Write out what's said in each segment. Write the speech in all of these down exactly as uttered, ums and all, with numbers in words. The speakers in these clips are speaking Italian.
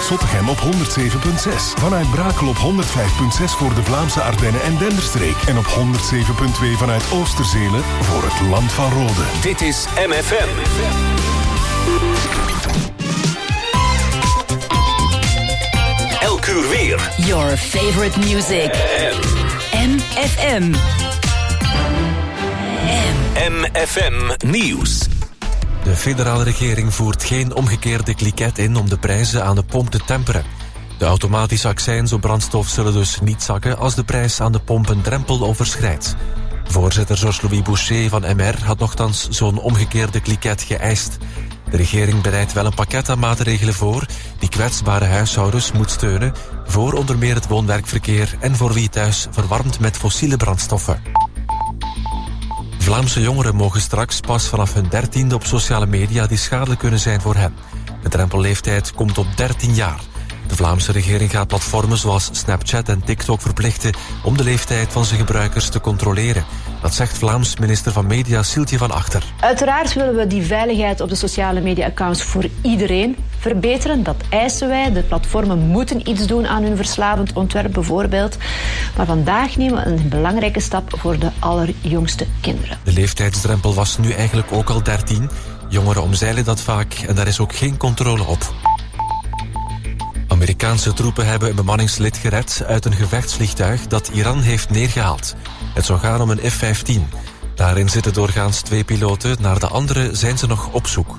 Zottegem op honderd zeven komma zes. Vanuit Brakel op honderd vijf komma zes voor de Vlaamse Ardennen en Denderstreek. En op honderd zeven komma twee vanuit Oosterzelen voor het Land van Rode. Dit is M F M. Elk uur weer. Your favorite music. M F M. M F M Nieuws. De federale regering voert geen omgekeerde kliket in om de prijzen aan de pomp te temperen. De automatische accijns op brandstof zullen dus niet zakken als de prijs aan de pomp een drempel overschrijdt. Voorzitter Georges-Louis Boucher van M R had nochtans zo'n omgekeerde kliket geëist. De regering bereidt wel een pakket aan maatregelen voor die kwetsbare huishoudens moet steunen voor onder meer het woon-werkverkeer en voor wie thuis verwarmt met fossiele brandstoffen. Vlaamse jongeren mogen straks pas vanaf hun dertiende op sociale media die schadelijk kunnen zijn voor hen. De drempelleeftijd komt op dertien jaar. De Vlaamse regering gaat platformen zoals Snapchat en TikTok verplichten om de leeftijd van zijn gebruikers te controleren. Dat zegt Vlaams minister van Media Sieltje van Achter. Uiteraard willen we die veiligheid op de sociale media-accounts voor iedereen verbeteren. Dat eisen wij. De platformen moeten iets doen aan hun verslavend ontwerp bijvoorbeeld. Maar vandaag nemen we een belangrijke stap voor de allerjongste kinderen. De leeftijdsdrempel was nu eigenlijk ook al dertien. Jongeren omzeilen dat vaak en daar is ook geen controle op. Amerikaanse troepen hebben een bemanningslid gered uit een gevechtsvliegtuig dat Iran heeft neergehaald. Het zou gaan om een F vijftien. Daarin zitten doorgaans twee piloten, naar de andere zijn ze nog op zoek.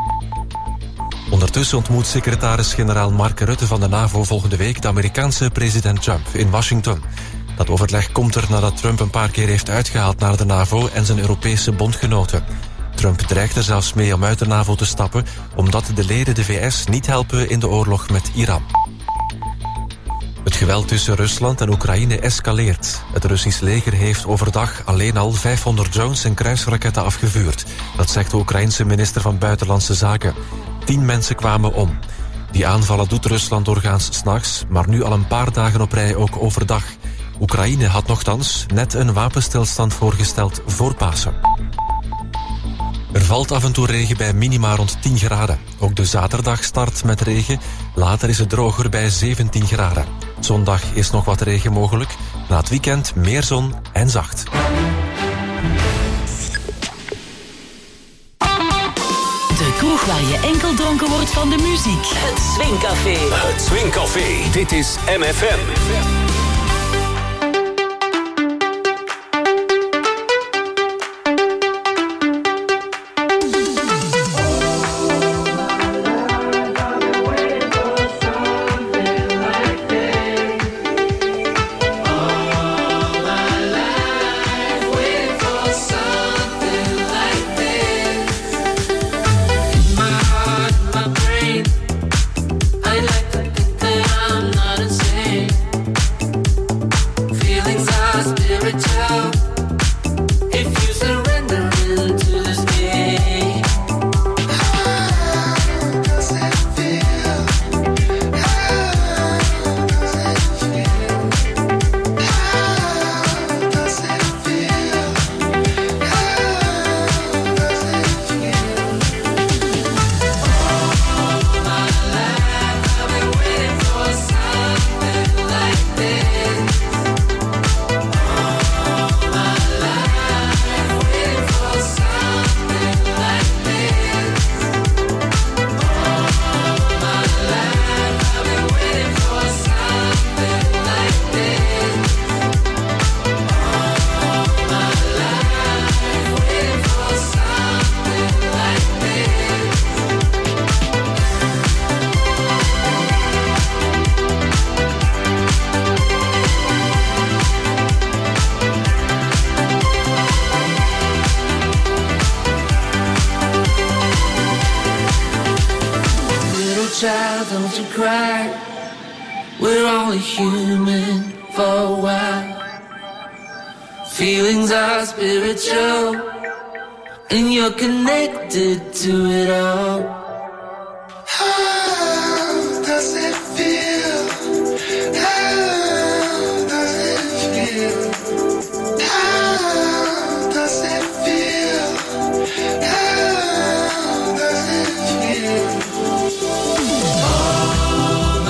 Ondertussen ontmoet secretaris-generaal Mark Rutte van de NAVO volgende week de Amerikaanse president Trump in Washington. Dat overleg komt er nadat Trump een paar keer heeft uitgehaald naar de NAVO en zijn Europese bondgenoten. Trump dreigt er zelfs mee om uit de NAVO te stappen, omdat de leden de V S niet helpen in de oorlog met Iran. Het geweld tussen Rusland en Oekraïne escaleert. Het Russisch leger heeft overdag alleen al vijfhonderd drones en kruisraketten afgevuurd. Dat zegt de Oekraïense minister van Buitenlandse Zaken. Tien mensen kwamen om. Die aanvallen doet Rusland doorgaans 's nachts, maar nu al een paar dagen op rij ook overdag. Oekraïne had nochtans net een wapenstilstand voorgesteld voor Pasen. Er valt af en toe regen bij minima rond tien graden. Ook de zaterdag start met regen. Later is het droger bij zeventien graden. Zondag is nog wat regen mogelijk. Na het weekend meer zon en zacht. De kroeg waar je enkel dronken wordt van de muziek. Het Swingcafé. Het Swingcafé. Dit is M F M. child, don't you cry. We're only human for a while. Feelings are spiritual, and you're connected to it all. How does it feel? How does it feel? How does it feel? How does it feel? All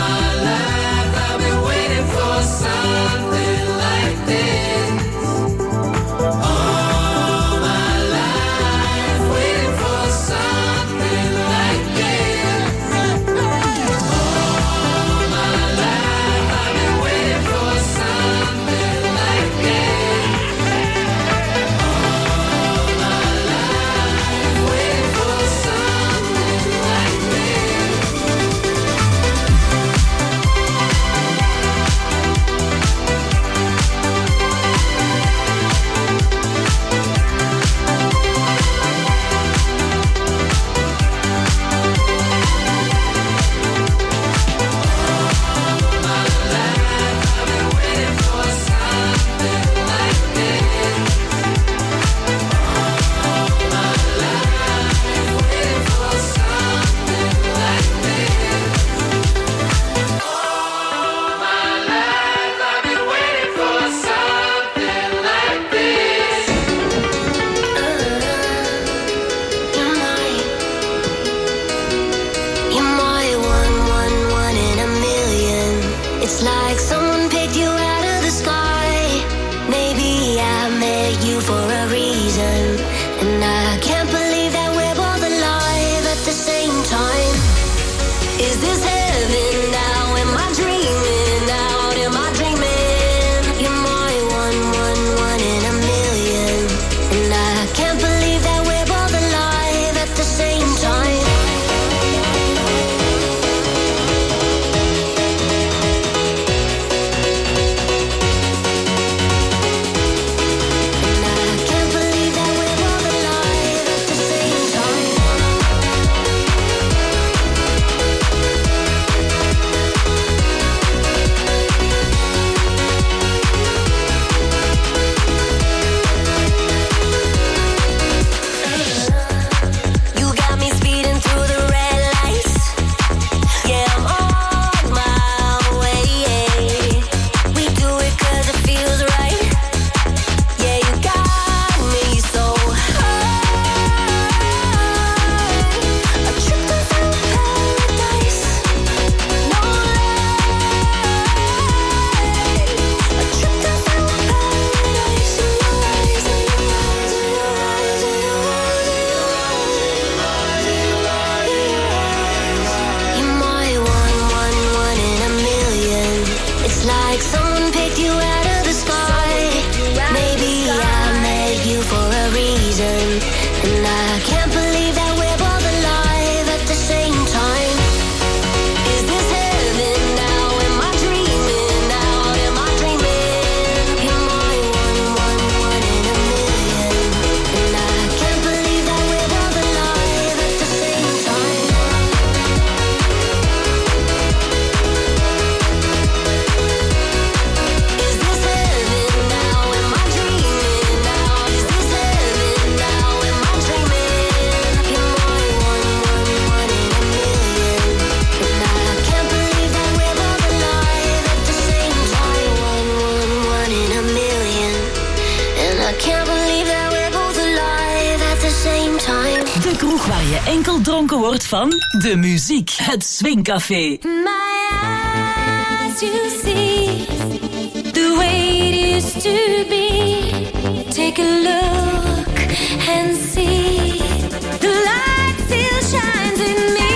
waar je enkel dronken wordt van de muziek. Het Swingcafé. My eyes, you see the way it used to be. Take a look and see the light still shines in me.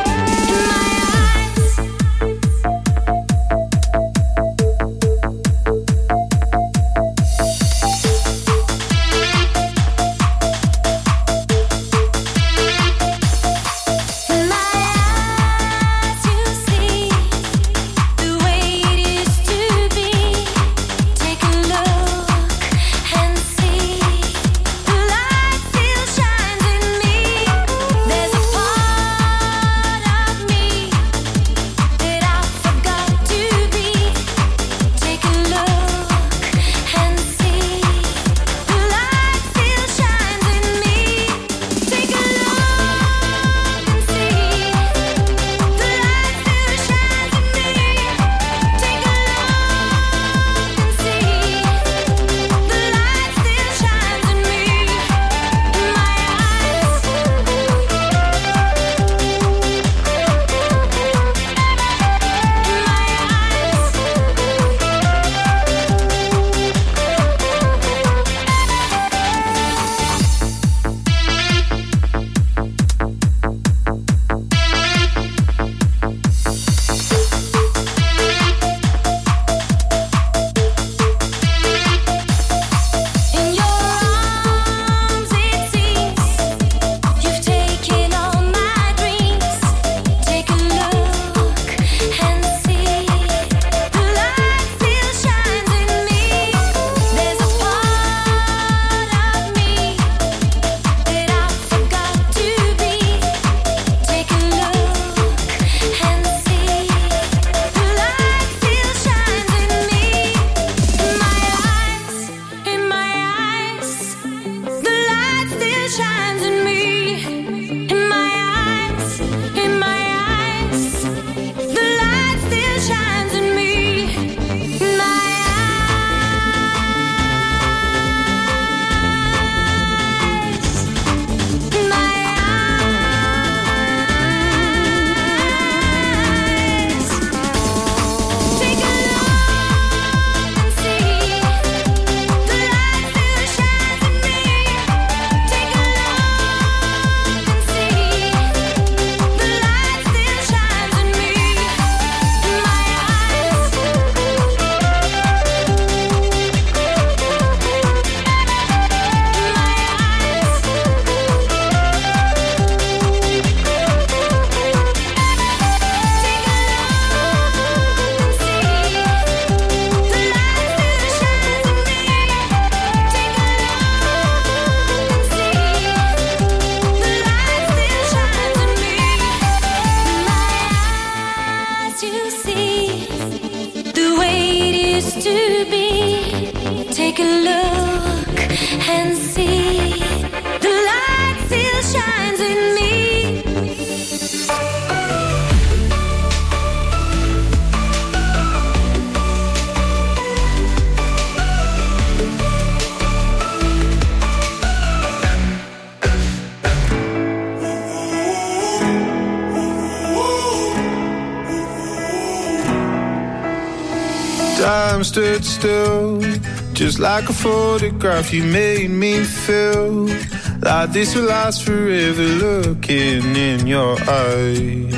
Time stood still, just like a photograph. You made me feel like this will last forever. Looking in your eyes,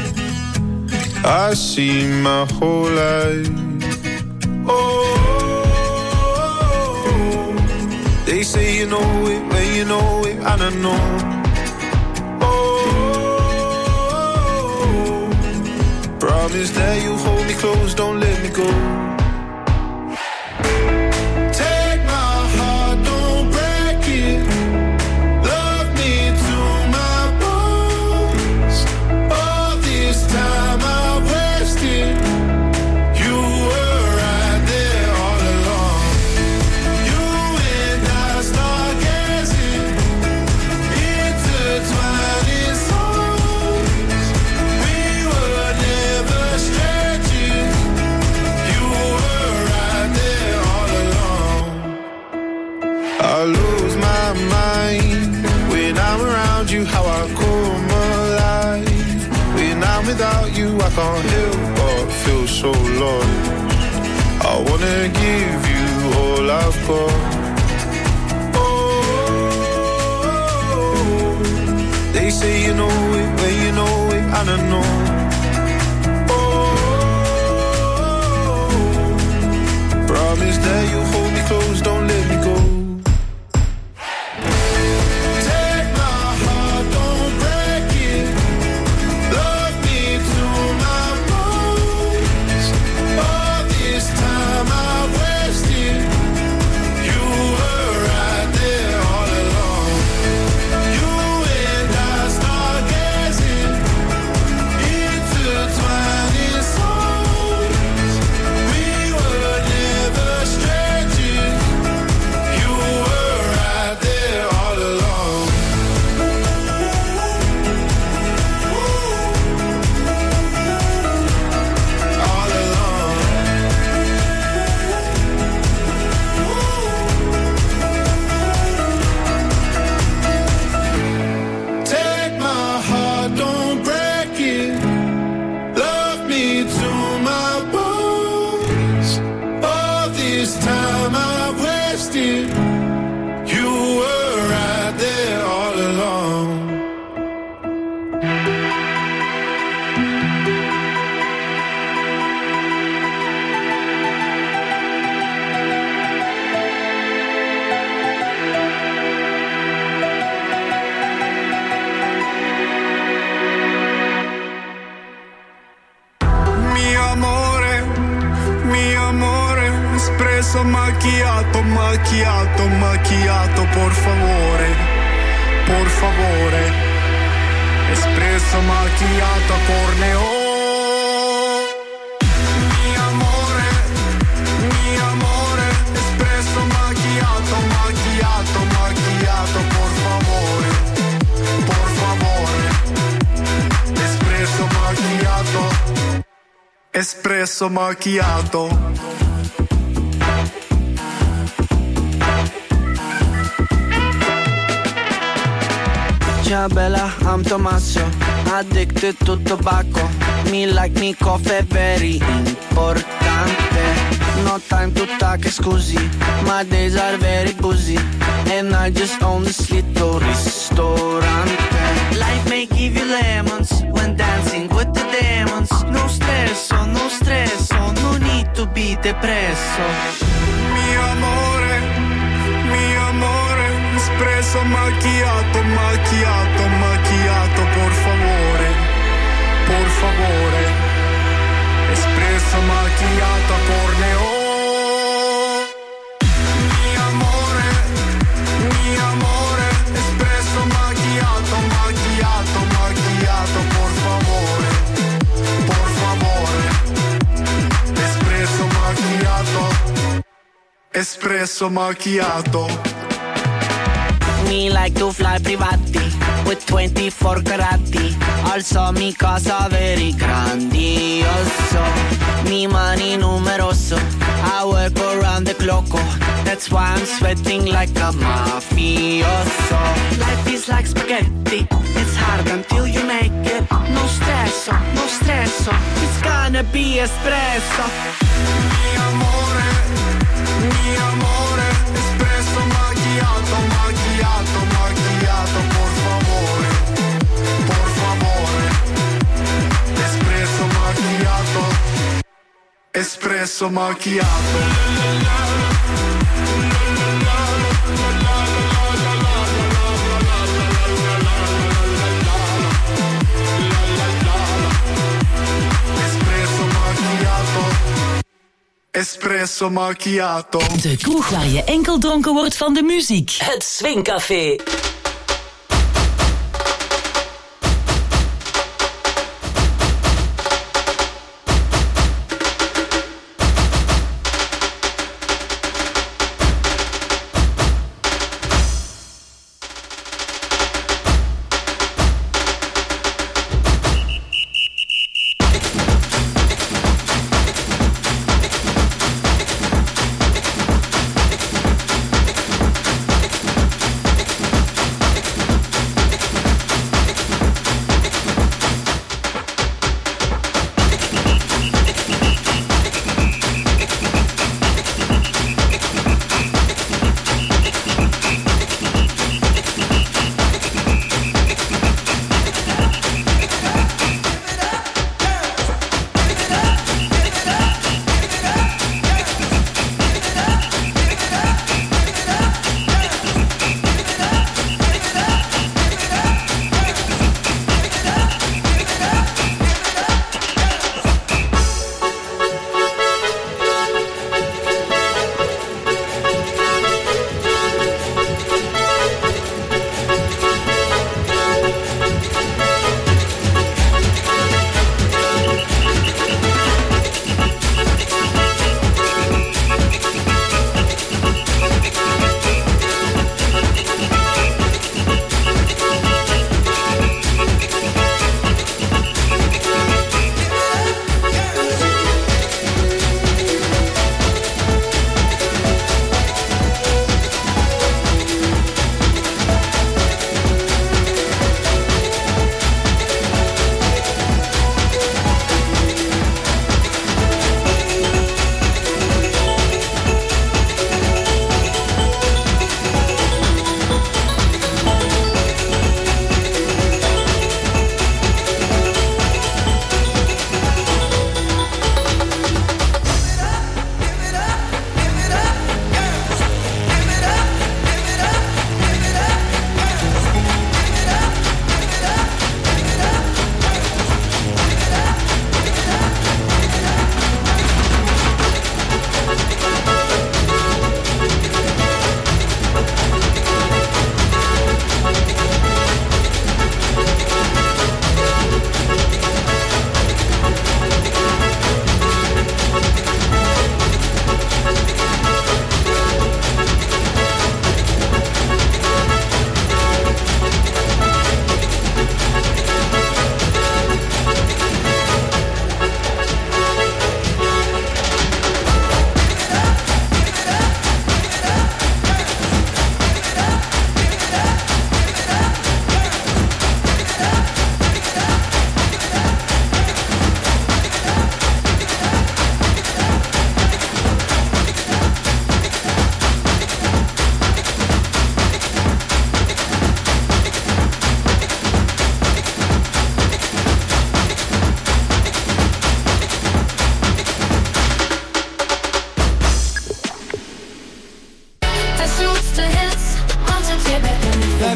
I see my whole life. Oh, they say you know it when you know it, and I know. Oh, promise that you hold me close, don't let me go. You you, I can't help but feel so lost. I wanna give you all I've got. Oh, they say you know it when you know it, I don't know. Oh, promise that you'll hold me close, don't let me go. Macchiato, macchiato, macchiato, por favore, por favore. Espresso macchiato a corneo. Mi amore, mi amore. Espresso macchiato, macchiato, macchiato, por favore, por favore. Espresso macchiato, espresso macchiato. Ciao bella, I'm Tommaso, addicted to tobacco. Me like me coffee, very importante. No time to talk, scusi, my days are very busy. And I just own this little ristorante. Life may give you lemons when dancing with the demons. No stress, no stress, no need to be depresso. Mi amore, mi amore. Espresso macchiato, macchiato, macchiato, por favore, por favore. Espresso macchiato a corneo. Mi amore, mi amore. Espresso macchiato, macchiato, macchiato, por favore, por favore. Espresso macchiato, espresso macchiato. Me like to fly privati with twenty-four carati. Also mi casa very grandioso. Mi money numeroso. I work around the clock. That's why I'm sweating like a mafioso. Life is like spaghetti. It's hard until you make it. No stress, no stress. It's gonna be espresso. Mi amore, mi amore. Espresso macchiato, macchiato, macchiato, por favore, por favore. Espresso macchiato, espresso macchiato. Espresso macchiato, espresso macchiato. De kroeg waar je enkel dronken wordt van de muziek. Het Swingcafé.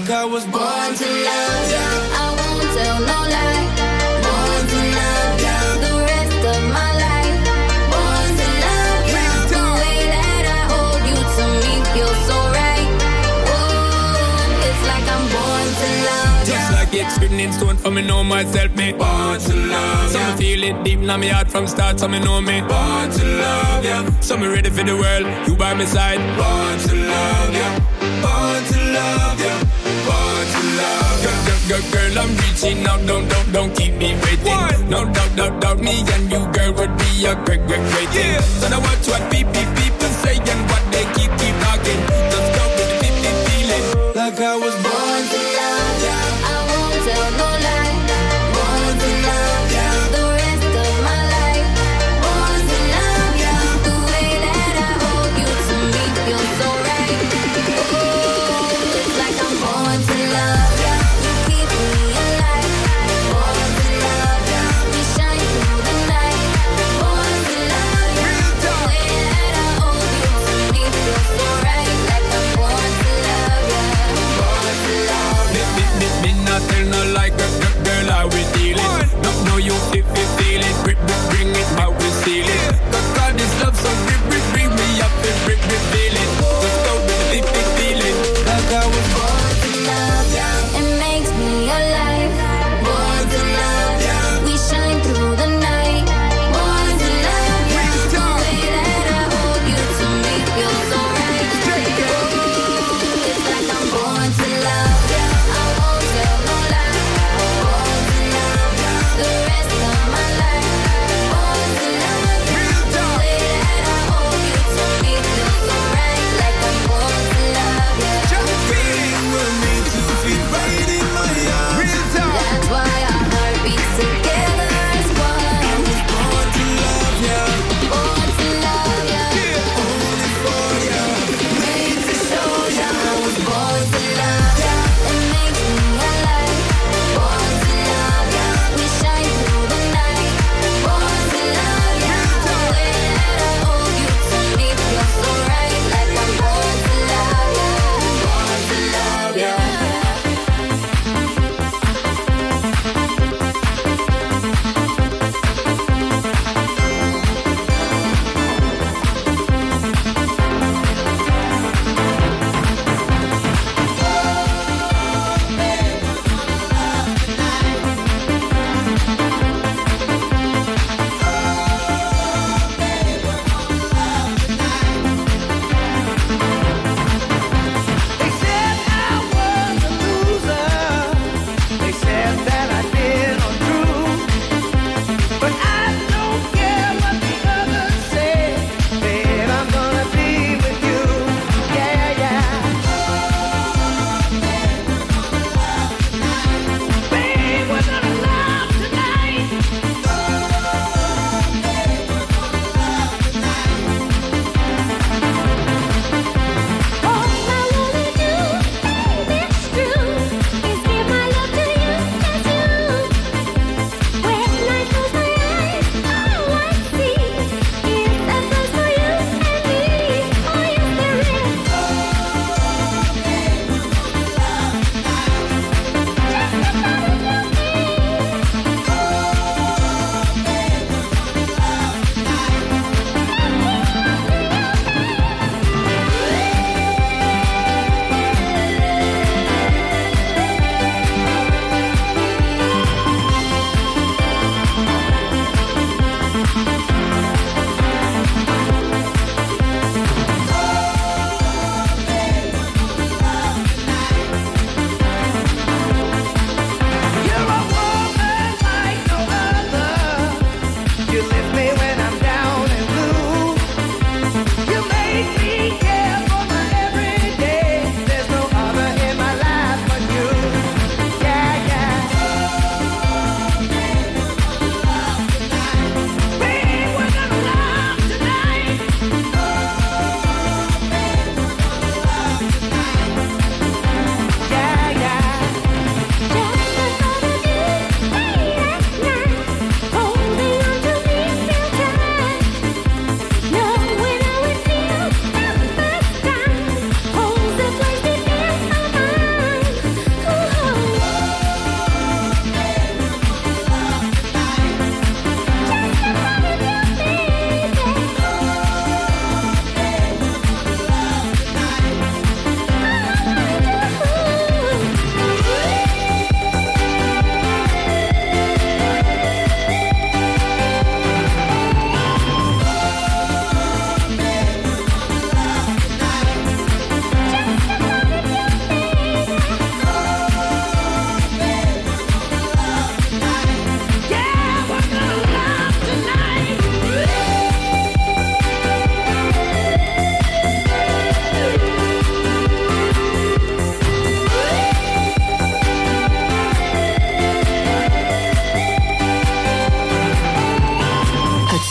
like I was born to love ya. I won't tell no lie. Born to love ya. The rest of my life. Born to love ya. The way that I hold you to me feels so right. Whoa, it's like I'm born to love ya. Just like it's written in stone for me know myself, me born to love ya. So me feel it deep in my heart from start, so me know me born to love ya. So me ready for the world, you by my side. Born to love ya. Born to love ya. Born to love ya. Girl, girl, girl, girl, I'm reaching out, don't, don't, don't keep me waiting. What? No doubt, doubt, doubt, me and you, girl, would be a great, great, great thing. Yeah. So now watch what people, people say and what they keep, keep talking. Just go with the feeling, feeling. Like I was born to love ya. I won't tell no lie. Born to love ya. The rest of my life. Born to love ya. The way that I hold you to me feels so right. Oh, it's like I'm born to love ya. You keep me alive. Born to love ya. We shine through the night. Born to love ya. The way that I hold you to me feels so right. Like I'm born to love ya. Born to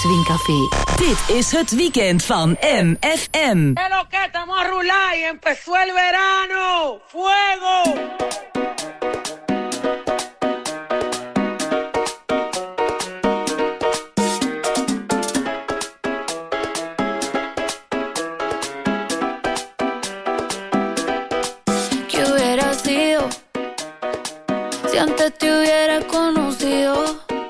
Swing Café. Dit is het weekend van M F M. Es lo que estamos a rular y empezó el verano. ¡Fuego! Si antes te hubiera conocido,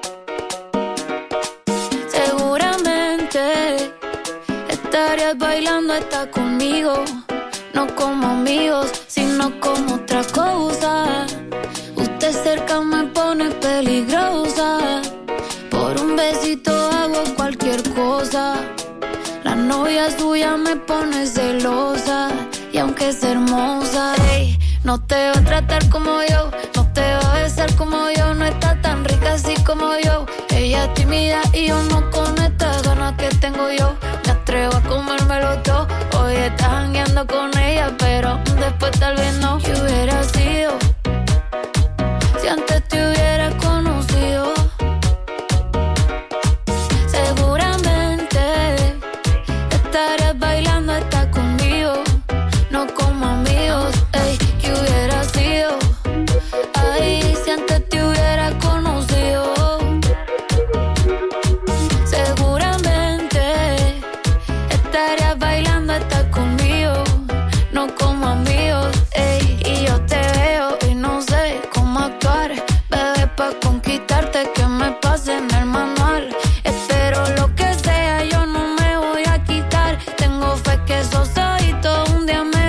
seguramente estarías bailando hasta conmigo. No como amigos, sino como otra cosa. Usted cerca me pone peligrosa. Por un besito hago cualquier cosa. La novia suya me pone celosa. Y aunque es hermosa, ey, no te va a tratar como yo, no te va a besar como yo, no está tan rica así como yo. Ella es tímida y yo no con estas ganas que tengo yo. Me atrevo a comérmelo todo. Hoy estás jangueando con ella, pero después tal vez no. ¿Qué hubiera sido si antes te hubiera conocido? Seguramente estarías bailando hasta conmigo. No como amigos, ey, ¿qué hubiera sido? Ay, si antes te hubiera conocido. Seguramente estarías bailando hasta conmigo. No como amigos, ey, y yo te veo y no sé cómo actuar. Bebé, pa' conquistarte que me pase en el manual. Espero lo que sea, yo no me voy a quitar. Tengo fe que esos ojitos un día me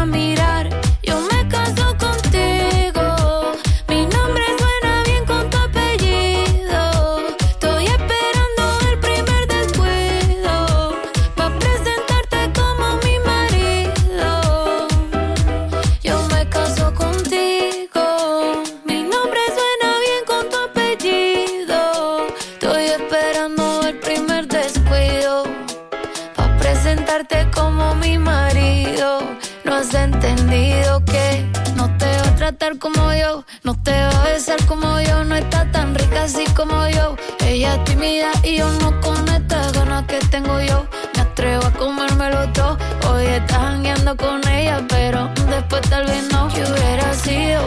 como mi marido. No has entendido que no te va a tratar como yo, no te va a besar como yo, no está tan rica así como yo. Ella es tímida y yo no con estas ganas que tengo yo. Me atrevo a comérmelo todo. Hoy estás jangueando con ella, pero después tal vez no. ¿Qué hubiera sido?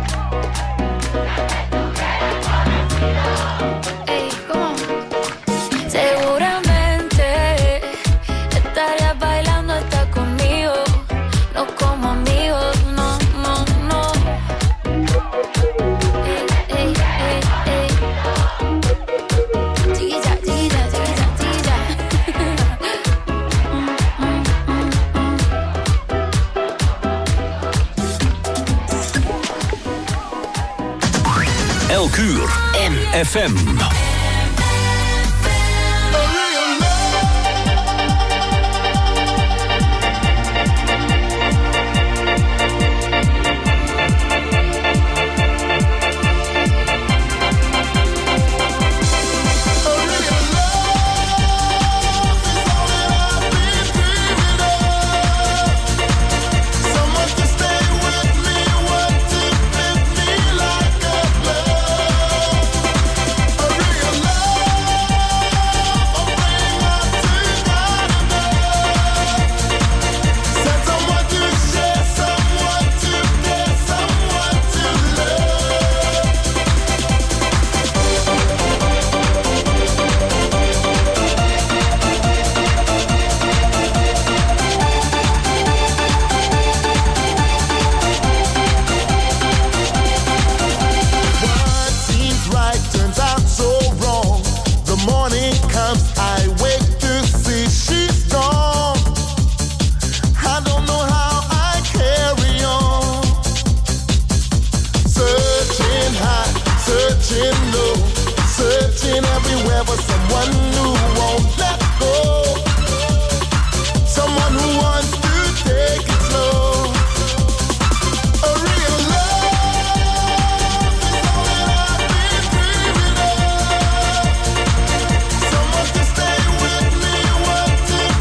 Ey, ¿cómo? Seguramente estarías bailando hasta conmigo. No como amigos, no, no, no. Ey, ey, ey, ey. Chiquilla, chiquilla, chiquilla, chiquilla. mm, mm, mm, mm. Elk uur M F M. Someone to stay with me, what to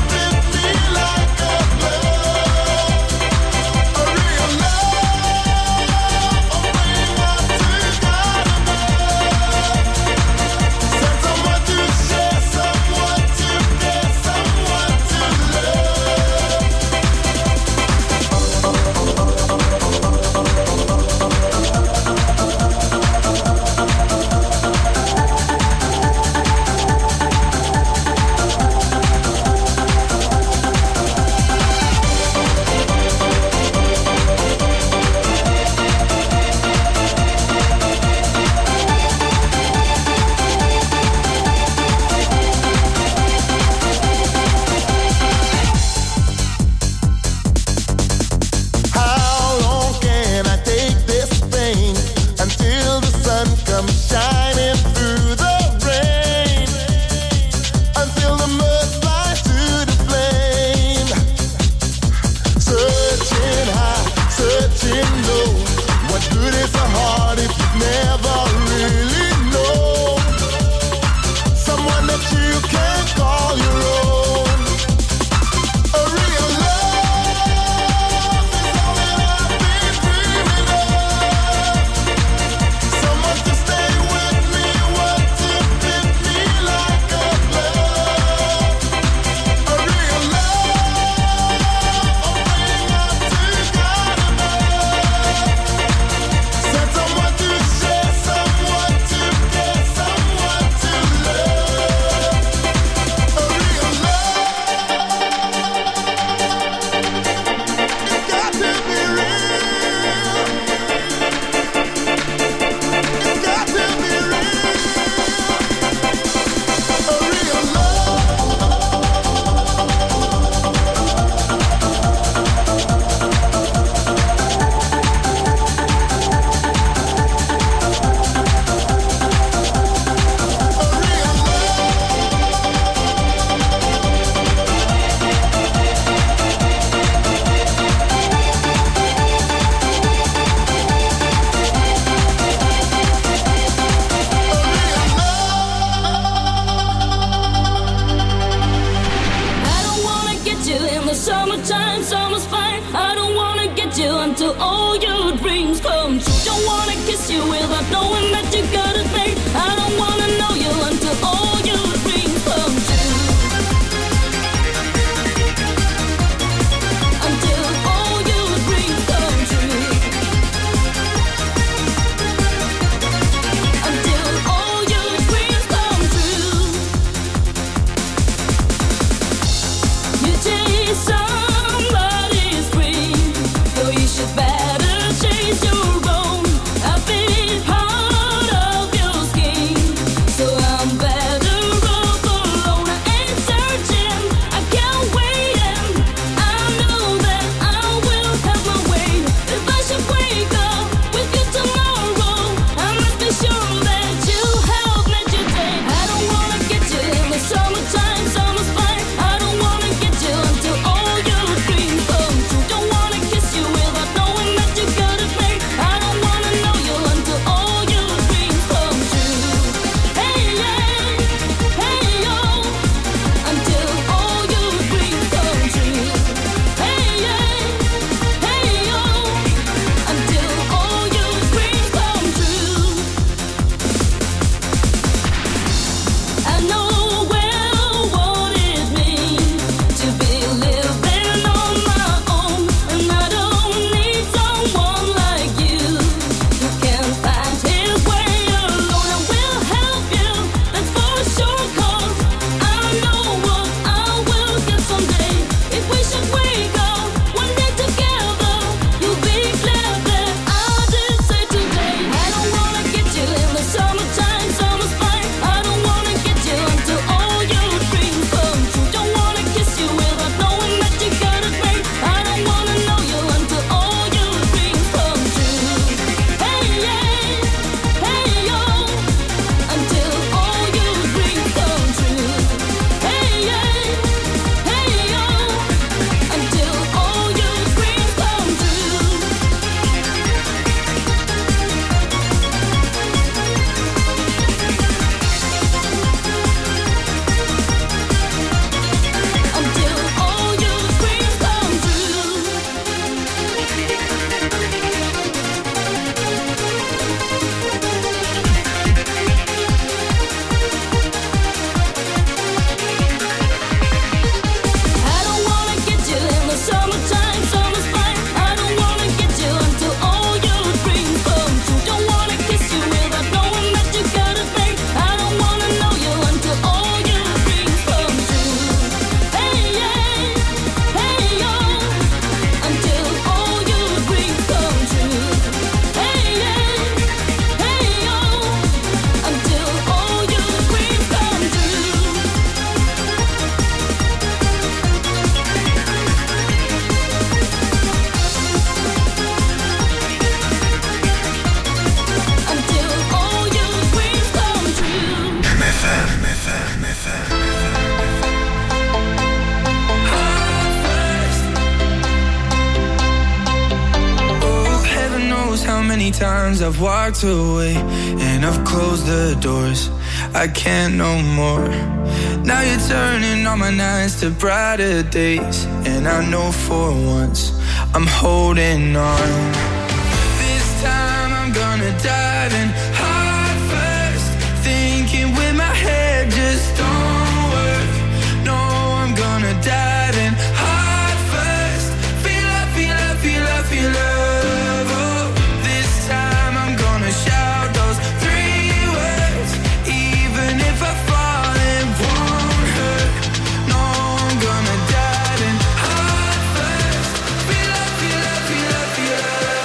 times I've walked away and I've closed the doors. I can't no more. Now you're turning all my nights to brighter days, and I know for once I'm holding on. This time I'm gonna dive in heart first, thinking with my head just don't work. No, I'm gonna dive in heart first. Feel up, feel up, feel up, feel love. Oh, this time I'm gonna shout those three words, even if I fall it won't hurt. No, I'm gonna dive in heart first. Feel up, feel up, feel up, feel up.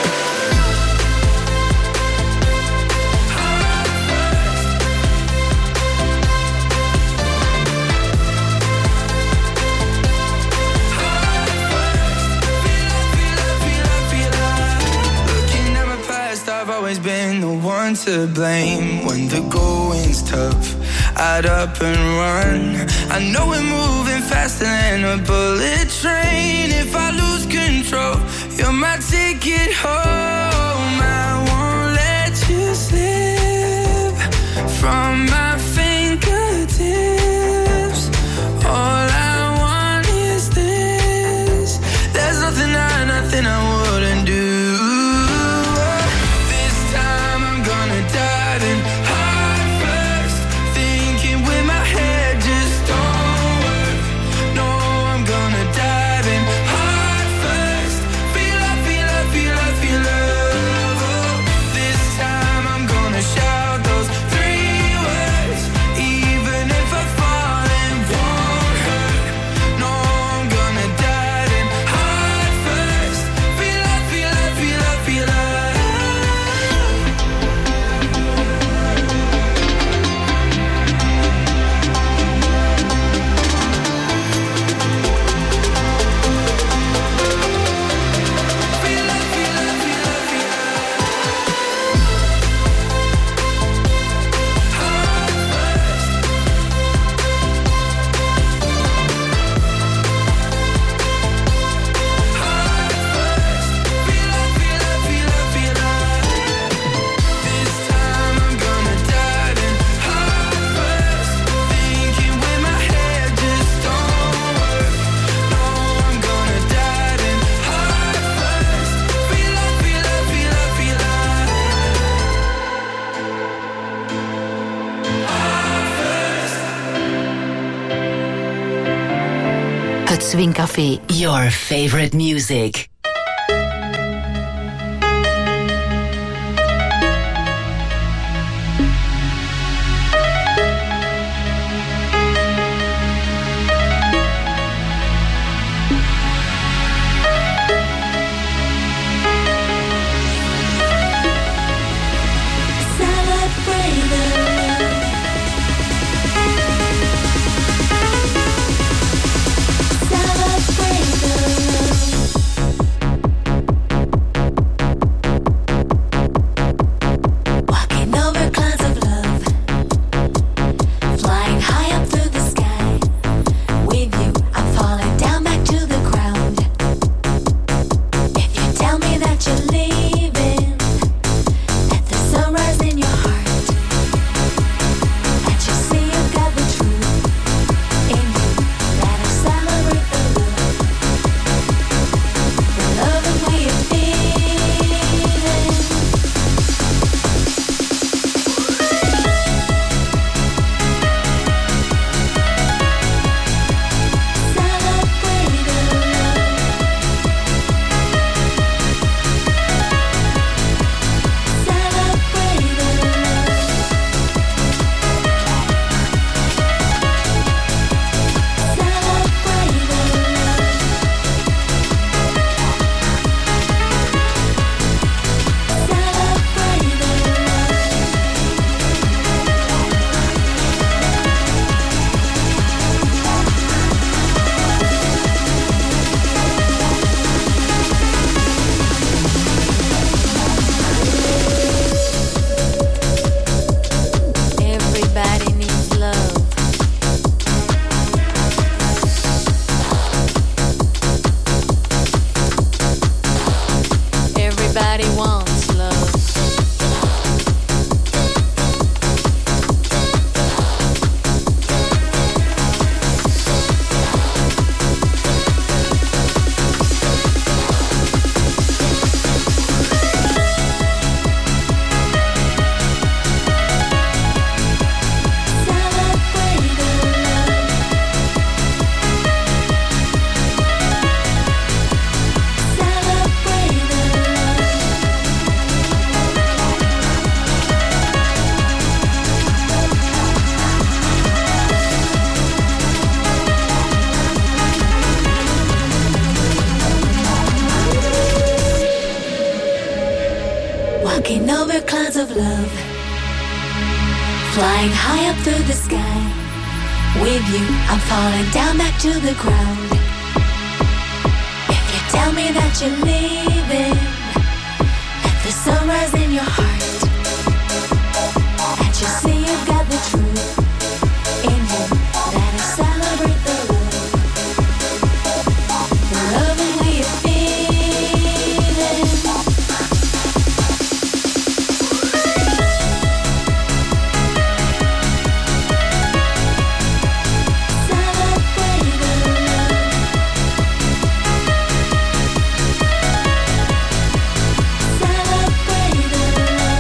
Heart first. Heart first. Feel up, feel up, feel up, feel up. Looking at my past, I've always been the one to blame. When the going's tough, I'd up and run. I know we're moving faster than a bullet train. If I lose control, you're my ticket home. I won't let you slip from my fingertips. All I want is this. There's nothing I, nothing I wouldn't do. This time I'm gonna dive in heart first, thinking with my head just don't work. No, I'm gonna dive in heart first. Feel up, feel up, feel up, feel love. Oh, this time I'm gonna shout those three words, even if I fall it won't hurt. No, I'm gonna dive in heart first. Feel up, feel up, feel up, feel up. Feel up, feel up, feel up, feel up. Heart first. Heart first. Feel up, feel up, feel up, feel up. This time I'm gonna dive in heart first, thinking with my head just don't work. No, I'm gonna dive in heart first. Feel up, feel up, feel up, feel up. Heart first. Het Swingcafé. Your favorite music. Celebrate the love. love. Flying high up through the sky. With you, I'm falling down back to the ground. If you tell me that you're leaving, let the sun rise in your heart. And you see you've got the truth in you. Let us celebrate the love. The love and way you're feeling. Celebrate the love. Celebrate the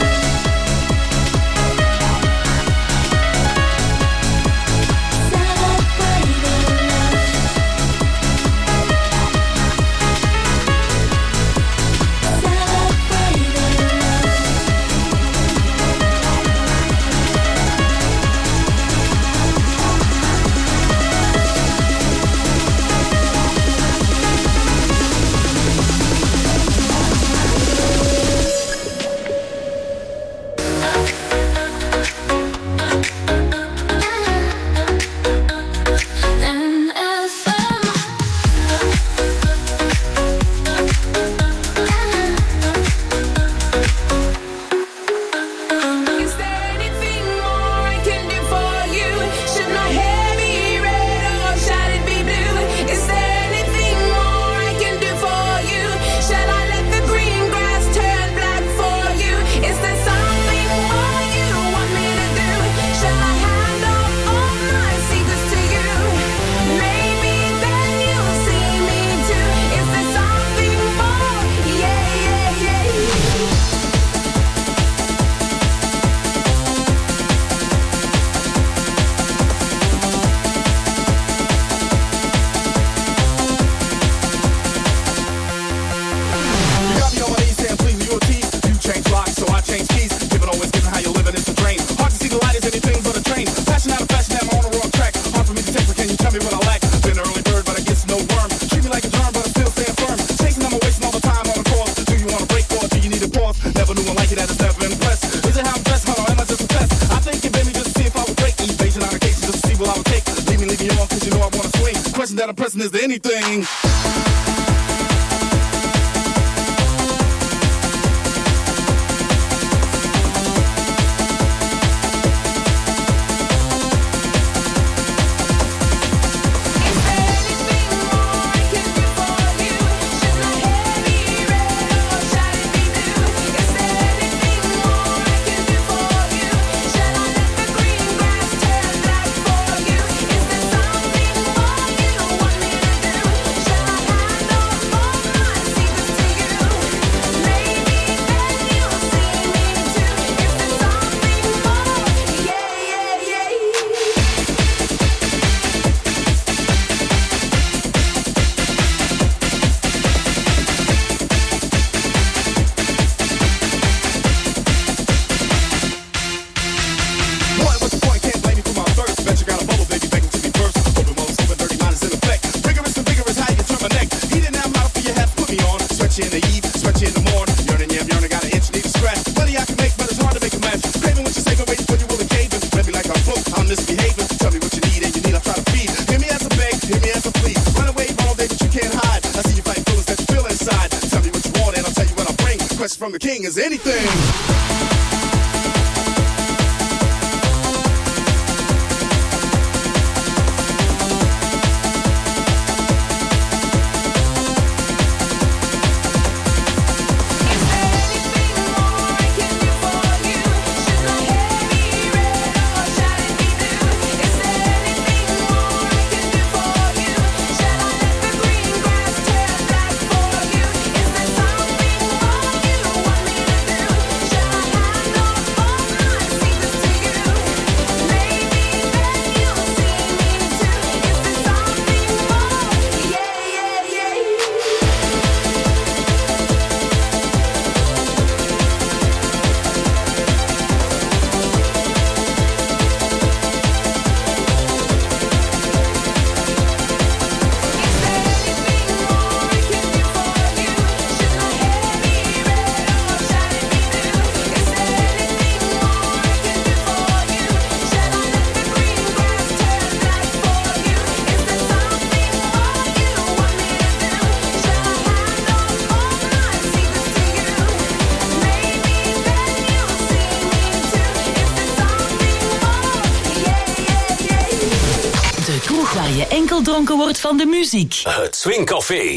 That a person is to anything. From the king is anything. Shall I kroeg waar je enkel dronken wordt van de muziek. Het Swingcafé.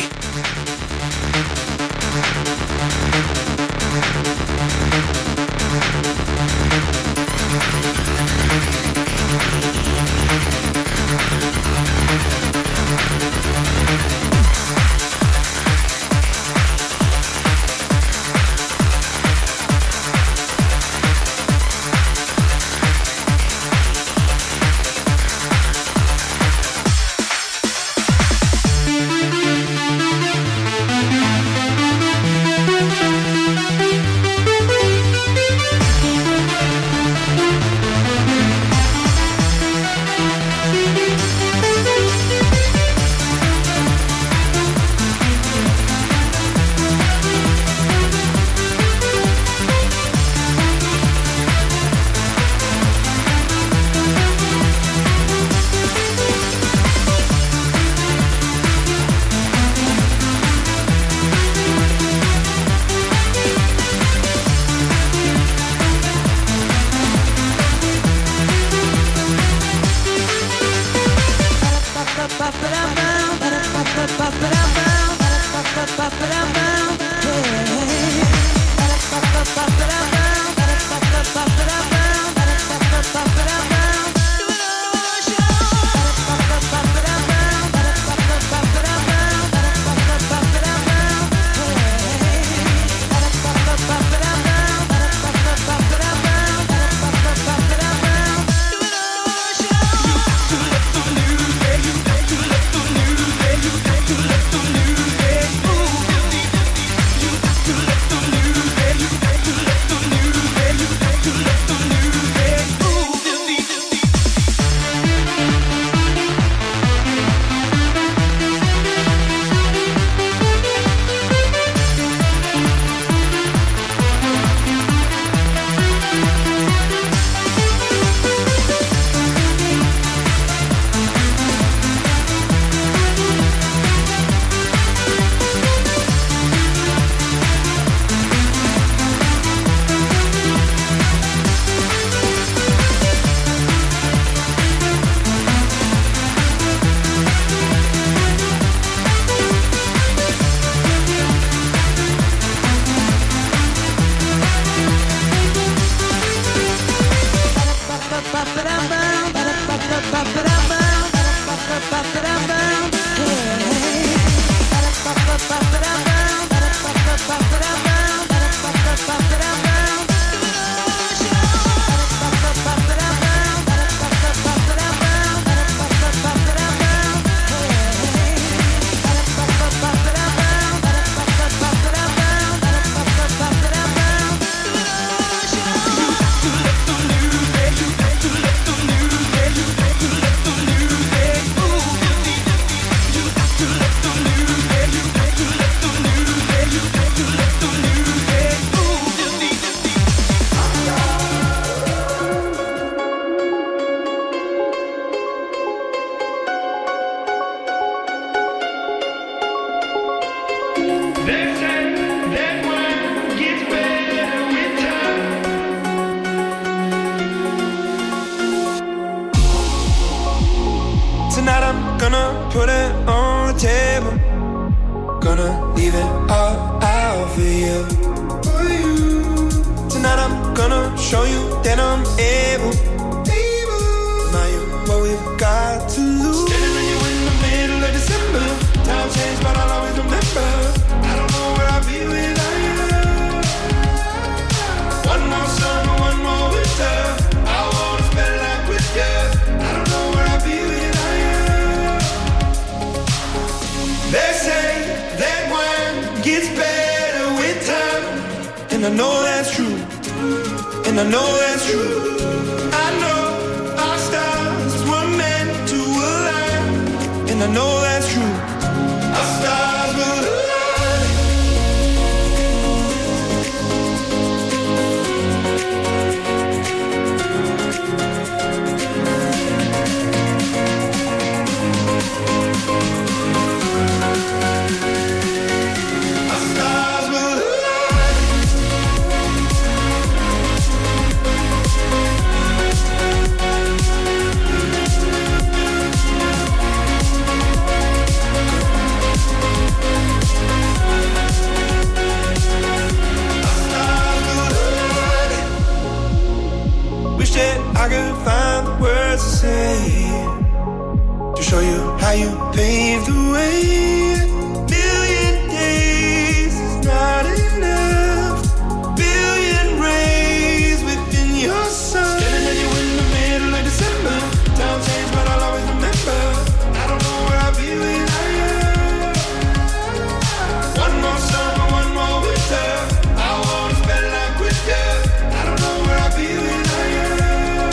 show you how you paved the way. Million days is not enough. Billion rays within your sun. Standing at you in the middle of December. Time changed, but I'll always remember. I don't know where I'll be when I am. One more summer, one more winter. I wanna spend life with you. I don't know where I'll be when I am.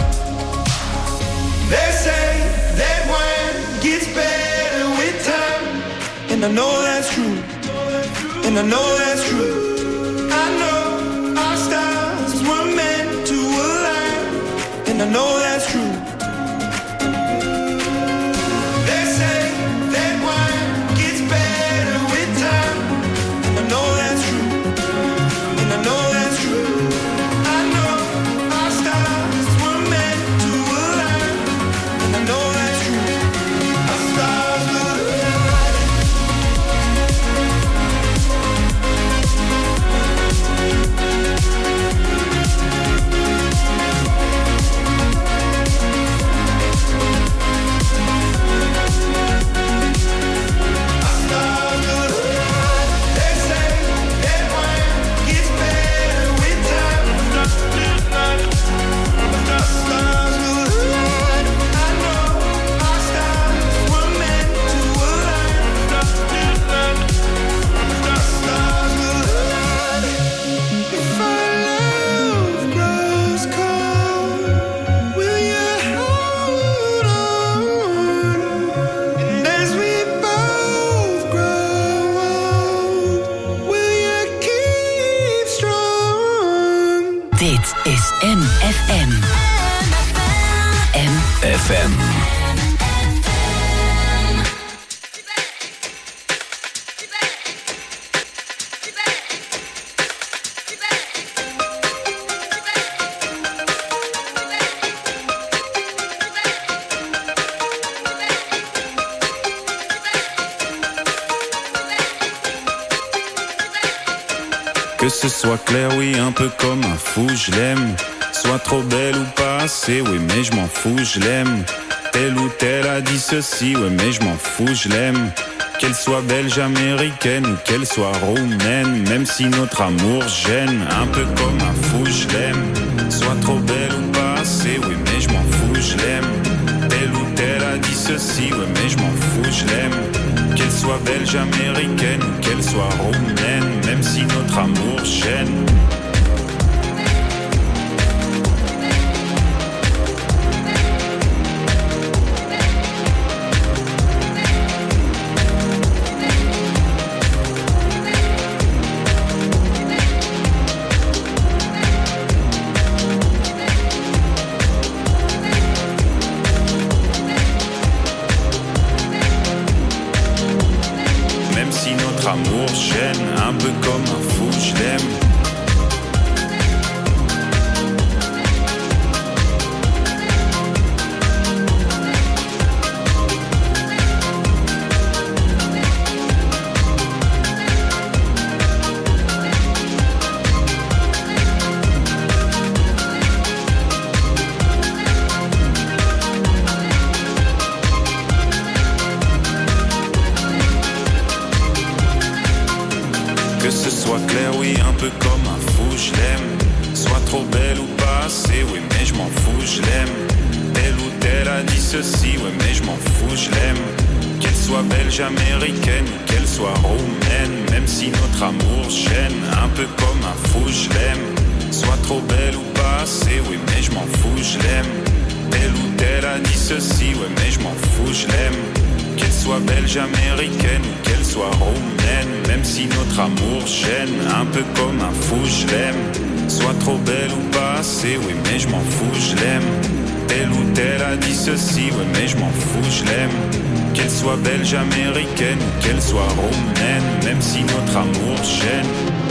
They say that wine gets better with time, and I know that's true, and I know that's true. I know our stars were meant to align, and I know that's true. They say that wine gets better with time, and I know that's true, and I know that's true. I know our stars were meant to align, and I know that's true. Our stars will align. Dit is M F M. M F M. Que ce soit clair, oui, un peu comme un fou, je l'aime. Soit trop belle ou pas assez, oui, mais je m'en fous, je l'aime. Telle ou telle a dit ceci, oui, mais je m'en fous, je l'aime. Qu'elle soit belge, américaine ou qu'elle soit roumaine, même si notre amour gêne, un peu comme un fou, je l'aime. Soit trop belle ou pas assez, oui, mais je m'en fous, je l'aime. Telle ou telle a dit ceci, oui, mais je m'en fous, je l'aime. Qu'elle soit belge, américaine ou qu'elle soit roumaine, même si notre amour gêne. Amour gêne, un peu comme un fou, je l'aime. Que ce soit clair, oui, un peu comme un fou, je l'aime. Soit trop belle ou pas assez, oui, mais je m'en fous, je l'aime. Telle ou telle a dit ceci, oui, mais je m'en fous, je l'aime. Qu'elle soit belge, américaine ou qu'elle soit roumaine, même si notre amour gêne, un peu comme un fou, je l'aime. Soit trop belle ou pas assez, oui, mais je m'en fous, je l'aime. Telle ou telle a dit ceci, oui, mais je m'en fous, je l'aime. Qu'elle soit belge, américaine ou qu'elle soit roumaine, même si notre amour gêne, un peu comme un fou, je l'aime. Soit trop belle ou pas assez, oui, mais je m'en fous, je l'aime. Telle ou telle a dit ceci, oui, mais je m'en fous, je l'aime. Qu'elle soit belge, américaine ou qu'elle soit roumaine, même si notre amour gêne.